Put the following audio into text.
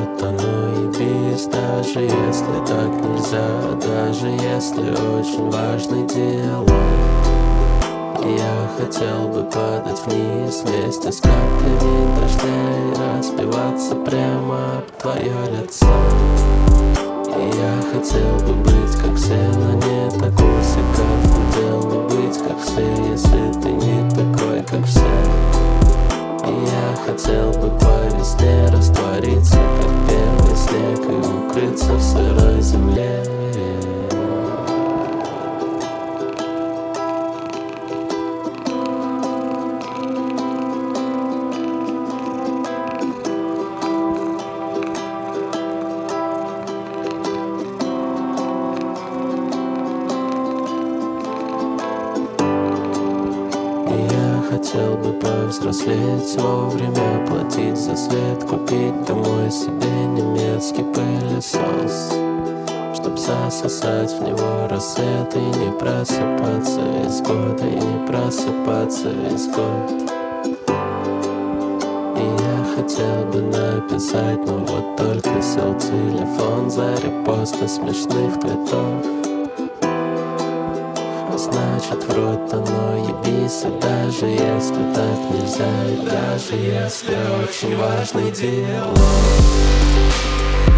рот, а ну ебись. Даже если так нельзя, даже если очень важный диалог. Я хотел бы падать вниз вместе с каплями дождя и разбиваться прямо об твое лицо. Я хотел бы быть как все, но не так усеков. Хотел не быть как все, если ты не такой, как все. Я хотел бы по весне раствориться, как белый снег, и укрыться в сырой земле. Хотел бы повзрослеть, вовремя платить за свет, купить домой себе немецкий пылесос, чтоб засосать в него рассвет и не просыпаться весь год, и не просыпаться весь год. И я хотел бы написать, но вот только сел телефон за репосты смешных твитов. Значит, в рот, оно ебись. И даже если так нельзя, и даже если очень важный диалог.